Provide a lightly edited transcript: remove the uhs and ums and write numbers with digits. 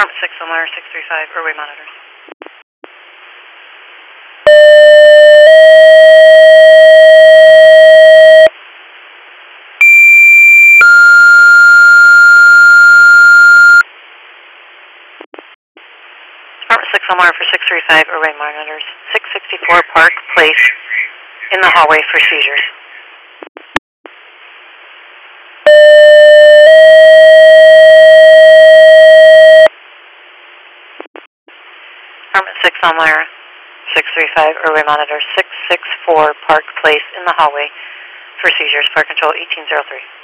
Department 6, Elmira 635, airway monitors. Department 6, Elmira for 635, airway monitors. 664 Park Place in the hallway for seizures. Department 6, Elmira 635, airway monitors. 664 Park Place in the hallway for seizures. Fire control 1803.